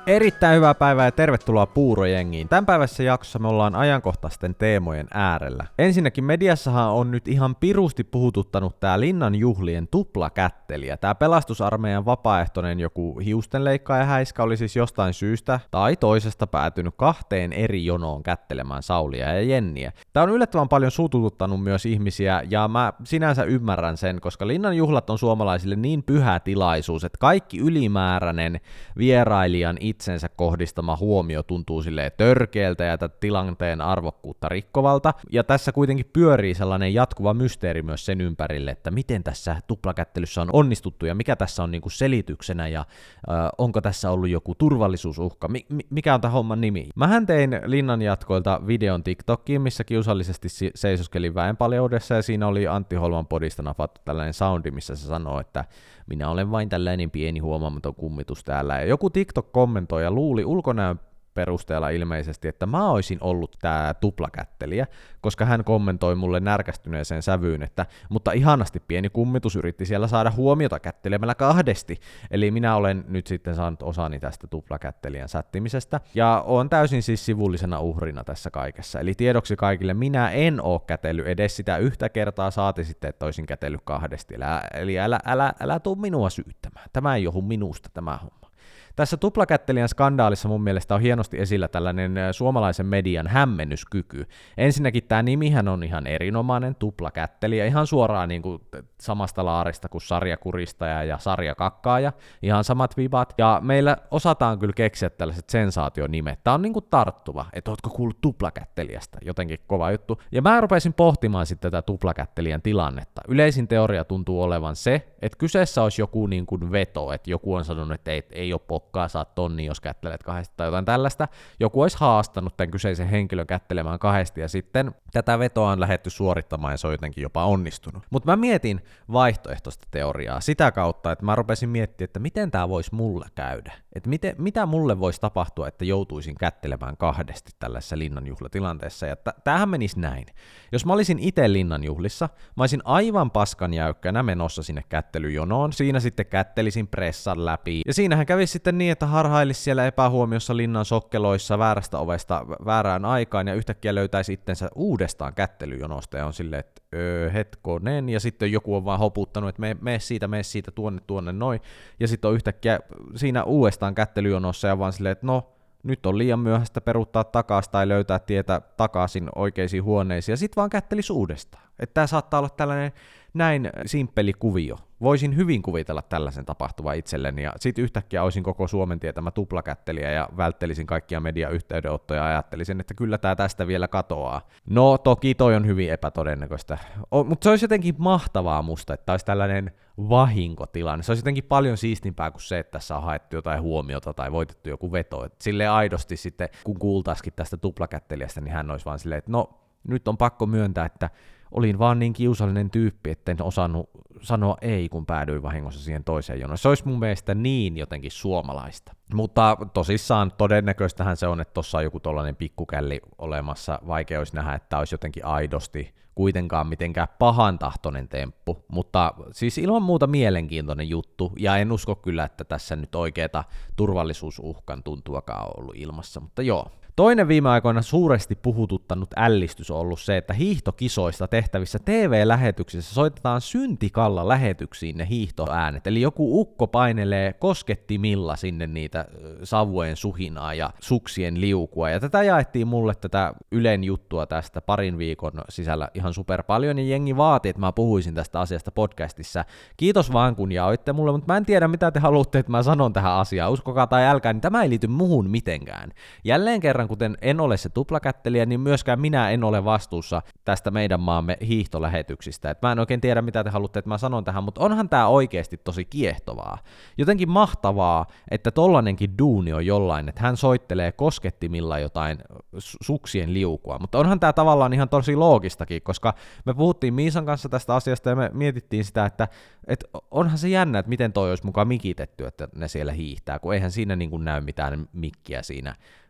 Erittäin hyvää päivää ja tervetuloa Puurojengiin. Tämän päivässä jaksossa me ollaan ajankohtaisten teemojen äärellä. Ensinnäkin mediassahan on nyt ihan pirusti puhututtanut tää Linnan juhlien tuplakättelijä. Tää pelastusarmeijan vapaaehtoinen joku hiustenleikkaaja häiskä oli siis jostain syystä tai toisesta päätynyt 2 eri jonoon kättelemään Saulia ja Jenniä. Tää on yllättävän paljon sutututtanut myös ihmisiä ja mä sinänsä ymmärrän sen, koska Linnan juhlat on suomalaisille niin pyhä tilaisuus, että kaikki ylimääräinen vierailijan itsensä kohdistama huomio tuntuu silleen törkeältä ja tätä tilanteen arvokkuutta rikkovalta. Ja tässä kuitenkin pyörii sellainen jatkuva mysteeri myös sen ympärille, että miten tässä tuplakättelyssä on onnistuttu ja mikä tässä on niinku selityksenä ja onko tässä ollut joku turvallisuusuhka, mikä on tämän homman nimi. Mähän tein Linnan jatkoilta videon TikTokiin, missä kiusallisesti seisoskelin väenpaljoudessa ja siinä oli Antti Holman podista napattu tällainen soundi, missä se sanoo, että minä olen vain tällainen pieni huomaamaton kummitus täällä. Ja joku TikTok kommentoi ja luuli ulkonäön perusteella ilmeisesti, että mä olisin ollut tää tuplakättelijä, koska hän kommentoi mulle närkästyneeseen sävyyn, että mutta ihanasti pieni kummitus yritti siellä saada huomiota kättelemällä 2. Eli minä olen nyt sitten saanut osani tästä tuplakättelijän sättimisestä, ja on täysin siis sivullisena uhrina tässä kaikessa. Eli tiedoksi kaikille, minä en oo kätellyt edes sitä yhtä kertaa, saati sitten, että olisin kätellyt 2. Eli älä tuu minua syyttämään. Tämä ei johdu minusta tämä homma. Tässä tuplakättelijän skandaalissa mun mielestä on hienosti esillä tällainen suomalaisen median hämmennyskyky. Ensinnäkin tämä nimihän on ihan erinomainen, tuplakättelijä, ihan suoraan niin kuin samasta laarista kuin sarjakuristaja ja sarjakakkaaja, ihan samat vibat. Ja meillä osataan kyllä keksiä tällaiset sensaationimet. Tämä on niin kuin tarttuva, että ootko kuullut tuplakättelijästä, jotenkin kova juttu. Ja mä rupesin pohtimaan sitten tätä tuplakättelijän tilannetta. Yleisin teoria tuntuu olevan se, että kyseessä olisi joku niin kuin veto, että joku on sanonut, että ei ole pokkaa, saat tonni, jos kättelet 2 tai jotain tällaista. Joku olisi haastanut tämän kyseisen henkilön kättelemään 2 ja sitten tätä vetoa on lähdetty suorittamaan ja se on jotenkin jopa onnistunut. Mutta mä mietin vaihtoehtoista teoriaa sitä kautta, että mä rupesin miettimään, että miten tämä voisi mulle käydä. Että mitä mulle voisi tapahtua, että joutuisin kättelemään 2 tällaisessa linnanjuhlatilanteessa. Ja tämähän menisi näin. Jos mä olisin itse linnanjuhlissa, mä olisin aivan paskan jäykkänä menossa sinne kättelyjonoon. Siinä sitten kättelisin pressan läpi. Ja siinähän kävisi sitten niin, että harhailisi siellä epähuomiossa linnan sokkeloissa väärästä ovesta väärään aikaan ja yhtäkkiä löytäisi itsensä uudestaan kättelyjonosta ja on silleen, että hetkonen, ja sitten joku on vaan hoputtanut, että mene siitä tuonne noin, ja sitten on yhtäkkiä siinä uudestaan kättelyjonossa ja vaan silleen, että no, nyt on liian myöhäistä peruuttaa takaisin tai löytää tietä takaisin oikeisiin huoneisiin, ja sitten vaan kättelisi uudestaan. Että tämä saattaa olla tällainen näin simppeli kuvio. Voisin hyvin kuvitella tällaisen tapahtuvan itselleni, ja sitten yhtäkkiä olisin koko Suomen tietämä tuplakättelijä ja välttelisin kaikkia mediayhteydenottoja ja ajattelisin, että kyllä tämä tästä vielä katoaa. No toki toi on hyvin epätodennäköistä, mutta se olisi jotenkin mahtavaa musta, että olisi tällainen vahinkotilanne. Se olisi jotenkin paljon siistimpää kuin se, että tässä on haettu jotain huomiota tai voitettu joku veto. Et silleen aidosti sitten, kun kuultaisikin tästä tuplakättelijästä, niin hän olisi vaan silleen, että no nyt on pakko myöntää, että olin vaan niin kiusallinen tyyppi, etten osannut sanoa ei, kun päädyin vahingossa siihen toiseen jonoon. Se olisi mun mielestä niin jotenkin suomalaista. Mutta tosissaan todennäköistähän se on, että tuossa on joku tollainen pikkukälli olemassa. Vaikea olisi nähdä, että olisi jotenkin aidosti kuitenkaan mitenkään pahantahtoinen temppu. Mutta siis ilman muuta mielenkiintoinen juttu. Ja en usko kyllä, että tässä nyt oikeata turvallisuusuhkan tuntuakaan on ollut ilmassa. Mutta joo. Toinen viime aikoina suuresti puhututtanut ällistys on ollut se, että hiihtokisoista tehtävissä TV-lähetyksissä soitetaan syntikalla lähetyksiin ne hiihtoäänet. Eli joku ukko painelee koskettimilla sinne niitä savujen suhinaa ja suksien liukua. Ja tätä jaettiin mulle tätä Ylen juttua tästä parin viikon sisällä ihan super paljon. Ja jengi vaati, että mä puhuisin tästä asiasta podcastissa. Kiitos vaan kun jaoitte mulle, mutta mä en tiedä mitä te haluatte, että mä sanon tähän asiaan. Uskokaa tai älkää, niin tämä ei liity muuhun mitenkään. Jälleen kerran, kuten en ole se tuplakättelijä, niin myöskään minä en ole vastuussa tästä meidän maamme hiihtolähetyksistä. Et mä en oikein tiedä, mitä te haluatte, että mä sanon tähän, mutta onhan tää oikeasti tosi kiehtovaa. Jotenkin mahtavaa, että tollanenkin duuni on jollain, että hän soittelee koskettimilla jotain suksien liukua, mutta onhan tää tavallaan ihan tosi loogistakin, koska me puhuttiin Miisan kanssa tästä asiasta ja me mietittiin sitä, että onhan se jännä, että miten toi olisi mukaan mikitetty, että ne siellä hiihtää, kun eihän siinä niin kuin näy mitään mikkiä siinä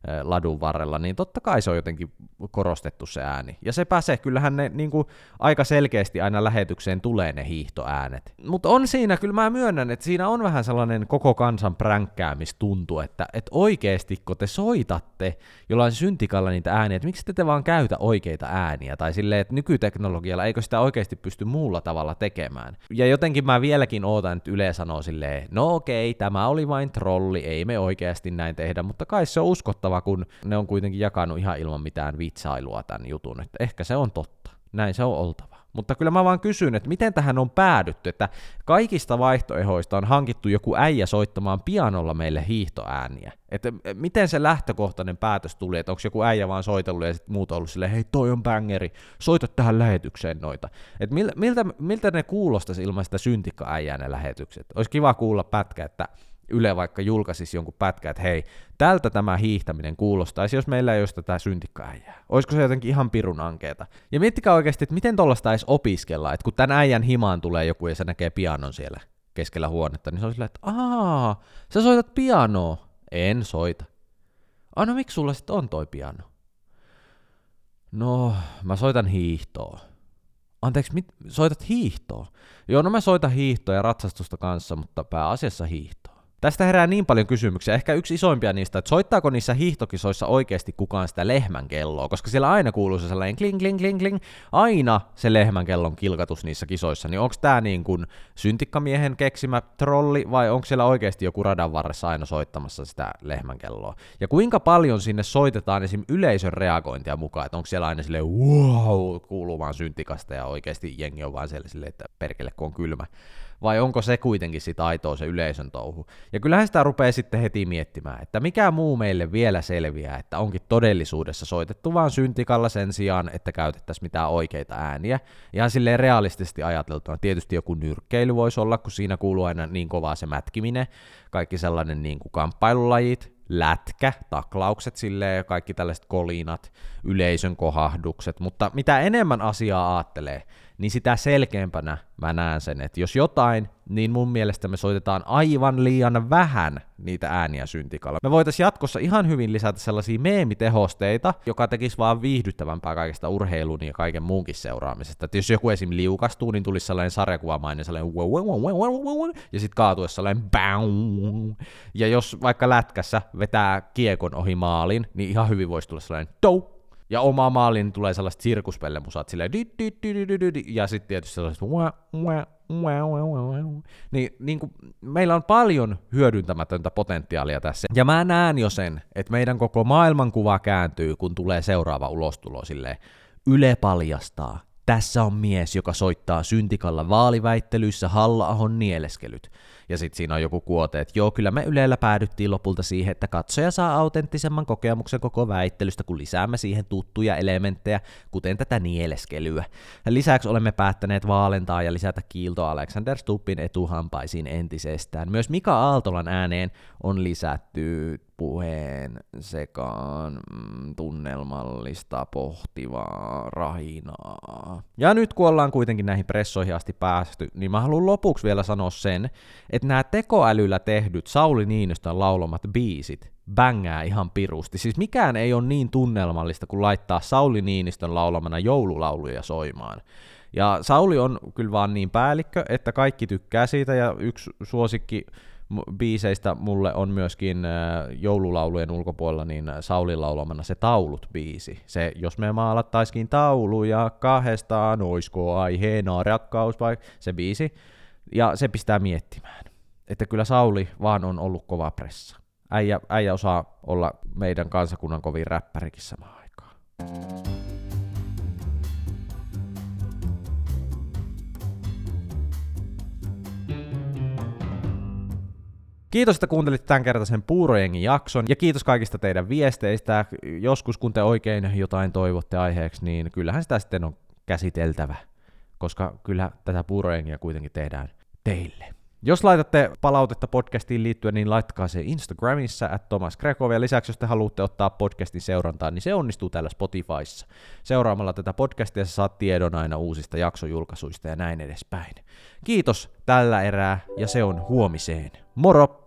ladun varrella, niin totta kai se on jotenkin korostettu se ääni. Ja sepä se, kyllähän ne niin kuin aika selkeästi aina lähetykseen tulee ne hiihtoäänet. Mutta on siinä, kyllä mä myönnän, että siinä on vähän sellainen koko kansan pränkkäämistuntu, että oikeesti kun te soitatte jollain syntikalla niitä ääniä, että miksi te vaan käytä oikeita ääniä, tai silleen, että nykyteknologialla eikö sitä oikeasti pysty muulla tavalla tekemään. Ja jotenkin mä vieläkin ootan, että Yle sanoo silleen, no okei, tämä oli vain trolli, ei me oikeasti näin tehdä, mutta kai se on uskottava, kun ne on kuitenkin jakanut ihan ilman mitään vitsailua tämän jutun, että ehkä se on totta, näin se on oltava. Mutta kyllä mä vaan kysyn, että miten tähän on päädytty, että kaikista vaihtoehdoista on hankittu joku äijä soittamaan pianolla meille hiihtoääniä. Että miten se lähtökohtainen päätös tuli, että onko joku äijä vaan soitellut ja sitten muut on ollut silleen, hei toi on bangeri, soita tähän lähetykseen noita. Että miltä ne kuulostaisi ilman sitä syntikka-äijää ne lähetykset? Olisi kiva kuulla pätkä, että Yle vaikka julkaisisi jonkun pätkän, että hei, tältä tämä hiihtäminen kuulostaisi, jos meillä ei olisi tätä syntikka-äijää. Olisiko se jotenkin ihan pirun ankeeta? Ja miettikää oikeasti, että miten tollaista edes opiskella, että kun tämän äijän himaan tulee joku ja se näkee pianon siellä keskellä huonetta, niin se on silleen, että sä soitat pianoa. En soita. No miksi sulla sitten on toi piano? No, mä soitan hiihtoa. Anteeksi, soitat hiihtoa? Joo, no mä soitan hiihtoa ja ratsastusta kanssa, mutta pääasiassa hiihtoa. Tästä herää niin paljon kysymyksiä, ehkä yksi isoimpia niistä, että soittaako niissä hiihtokisoissa oikeasti kukaan sitä lehmän kelloa, koska siellä aina kuuluu se sellainen kling, kling, kling, kling, aina se lehmän kellon kilkatus niissä kisoissa, niin onko tämä niin kuin syntikkamiehen keksimä trolli, vai onko siellä oikeasti joku radan varressa aina soittamassa sitä lehmän kelloa? Ja kuinka paljon sinne soitetaan esim. Yleisön reagointia mukaan, että onko siellä aina silleen wow, kuuluu vaan syntikasta ja oikeasti jengi on vaan siellä silleen, että perkele kun on kylmä. Vai onko se kuitenkin sitä aitoa se yleisön touhu? Ja kyllähän sitä rupeaa sitten heti miettimään, että mikä muu meille vielä selviää, että onkin todellisuudessa soitettu vaan syntikalla sen sijaan, että käytettäisiin mitään oikeita ääniä. Ihan silleen realistisesti ajateltuna, tietysti joku nyrkkeily voisi olla, kun siinä kuuluu aina niin kovaa se mätkiminen, kaikki sellainen niin kuin kamppailulajit, lätkä, taklaukset silleen, kaikki tällaiset kolinat, yleisön kohahdukset, mutta mitä enemmän asiaa aattelee, niin sitä selkeämpänä mä näen sen, että jos jotain, niin mun mielestä me soitetaan aivan liian vähän niitä ääniä syntikalla. Me voitaisiin jatkossa ihan hyvin lisätä sellaisia meemitehosteita, joka tekisi vaan viihdyttävämpää kaikesta urheilun ja kaiken muunkin seuraamisesta. Että jos joku esim. Liukastuu, niin tulisi sellainen sarjakuvamainen sellainen ja sitten kaatuessa sellainen bang. Ja jos vaikka lätkässä vetää kiekon ohi maalin, niin ihan hyvin voisi tulla sellainen dou. Ja oma maaliin tulee sellaiset sirkuspellemusat silleen ja sitten tietysti sellaiset niin kuin meillä on paljon hyödyntämätöntä potentiaalia tässä. Ja mä näen jo sen, että meidän koko maailmankuva kääntyy, kun tulee seuraava ulostulo silleen. Yle paljastaa. Tässä on mies, joka soittaa syntikalla vaaliväittelyissä Halla-ahon nieleskelyt. Ja sitten siinä on joku kuote, että joo, kyllä me Ylellä päädyttiin lopulta siihen, että katsoja saa autenttisemman kokemuksen koko väittelystä, kun lisäämme siihen tuttuja elementtejä, kuten tätä nieleskelyä. Lisäksi olemme päättäneet vaalentaa ja lisätä kiiltoa Alexander Stubbin etuhampaisiin entisestään. Myös Mika Aaltolan ääneen on lisätty puheen sekaan tunnelmallista pohtivaa rahinaa. Ja nyt kun ollaan kuitenkin näihin pressoihin asti päästy, niin mä haluan lopuksi vielä sanoa sen, että nämä tekoälyllä tehdyt Sauli Niinistön laulamat biisit bängää ihan pirusti. Siis mikään ei ole niin tunnelmallista kuin laittaa Sauli Niinistön laulamana joululauluja soimaan. Ja Sauli on kyllä vaan niin päällikkö, että kaikki tykkää siitä, ja yksi suosikki biiseistä mulle on myöskin joululaulujen ulkopuolella niin Saulin laulamana se Taulut-biisi. Se, jos me maalattaisikin tauluja kahdestaan, oisko aiheena rakkaus vai se biisi. Ja se pistää miettimään, että kyllä Sauli vaan on ollut kova pressa. Äijä osaa olla meidän kansakunnan kovin räppärikin samaan aikaan. Kiitos, että kuuntelit tämänkertaisen Puurojengin jakson, ja kiitos kaikista teidän viesteistä. Joskus, kun te oikein jotain toivotte aiheeksi, niin kyllähän sitä sitten on käsiteltävä, koska kyllä tätä Puurojengia kuitenkin tehdään teille. Jos laitatte palautetta podcastiin liittyen, niin laittakaa se Instagramissa @TomasGrekov, ja lisäksi jos te haluatte ottaa podcastin seurantaan, niin se onnistuu täällä Spotifyssa. Seuraamalla tätä podcastia sä saat tiedon aina uusista jaksojulkaisuista ja näin edespäin. Kiitos tällä erää, ja se on huomiseen. Moro!